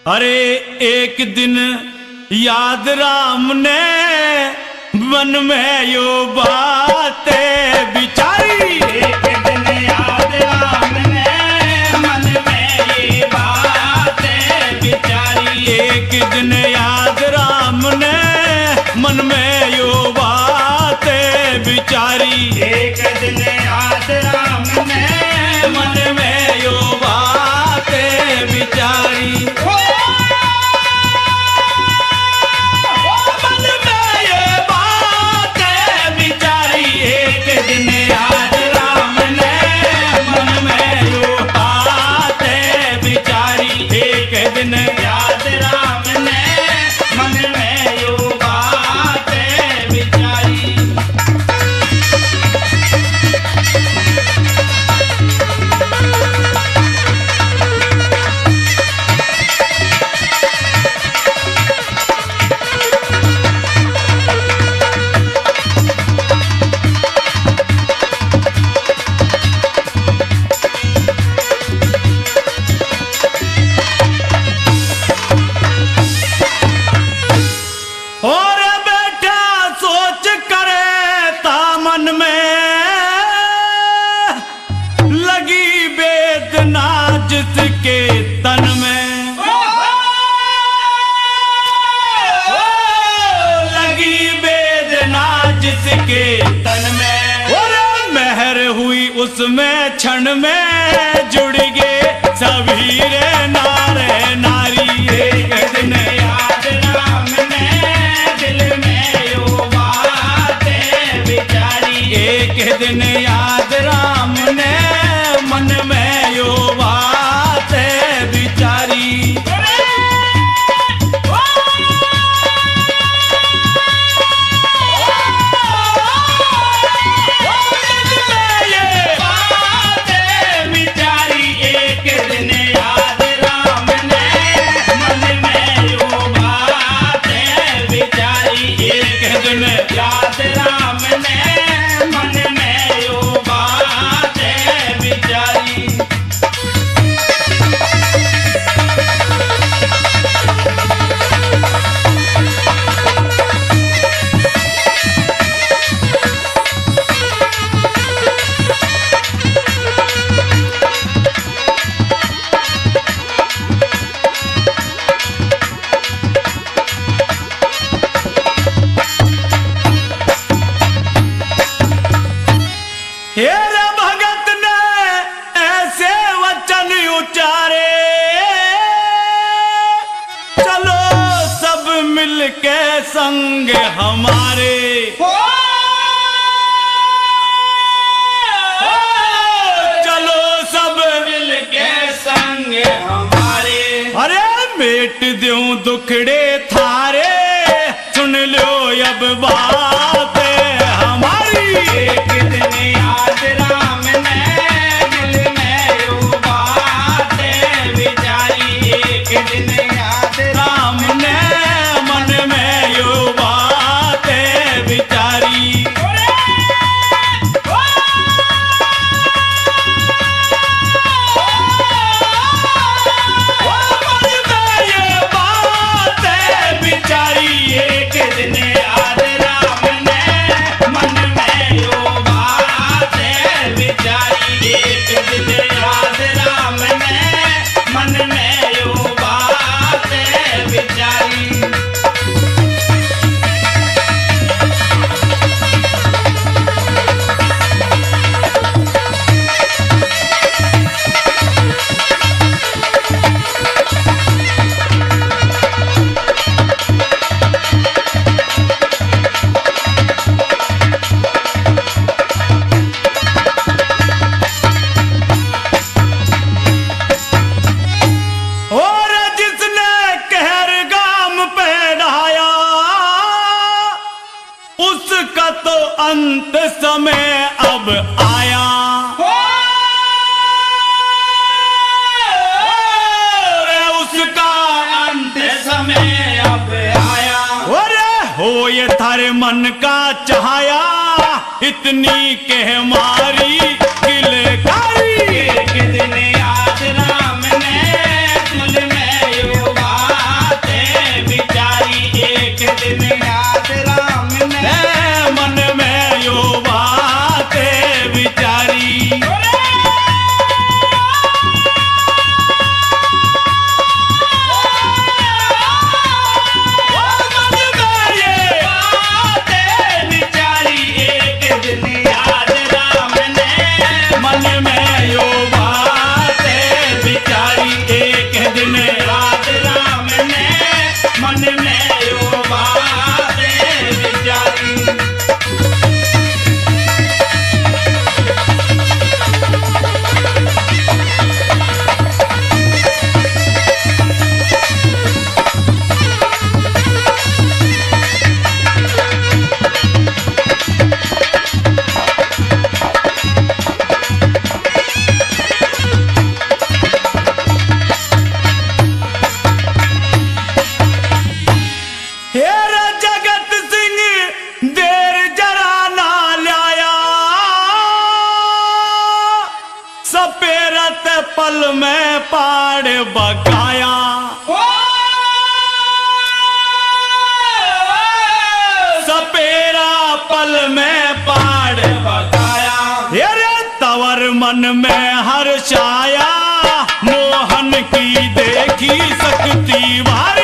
अरे एक दिन याद राम ने मन में यो बातें बिचारी। एक दिन याद राम ने मन में ये बातें बिचारी। एक दिन याद राम ने मन में यो बातें बिचारी। एक दिन याद राम ने मन में यो बातें बिचारी। मन में ये बातें बिचारी। एक दिन याद राम ने मन में यो बातें बिचारी। एक दिन याद राम ने मन में यो बातें बिचारी। और बेटा सोच करे ता मन में लगी वेदना जिसके तन में। लगी वेदना जिसके तन में। और मेहर हुई उसमें क्षण में जुड़ गए सभी रे नारे नारी। एक दिन याद राम ने दिल में यो बातें बिचारी। एक दिन याद राम ने मन में यो बातें बिचारी। बातें बिचारी। एक दिन याद राम ने मन में यो बातें बिचारी। एक दिन याद राम ने मन में यो बातें बिचारी। हे रे भगत ने ऐसे वचन उचारे। चलो सब मिलके संग हमारे। चलो सब मिलके संग हमारे। अरे मेट दूं दुखड़े थारे। सुन लो अब बात हमारी। एक दिन याद राम ने दिल में यो बातें बिचारी। एक दिन याद राम ने मन में यो बातें बिचारी। मन में ये बातें बिचारी। एक दिन याद राम ने मन में यो बातें बिचारी। एक दिन याद राम ने मन में यो बातें बिचारी। और जिसने कहर गाम पे ढाया उसका तो अंत समय अब आया। उसका अंत समय अब आया। और हो ये थारे मन का चाहया इतनी कह मारी किलकारी। एक दिन याद राम ने दिल में यो बात पल में पाड़ बताया अरे तवर मन में हर्षाया मोहन की देखी शक्ति भारी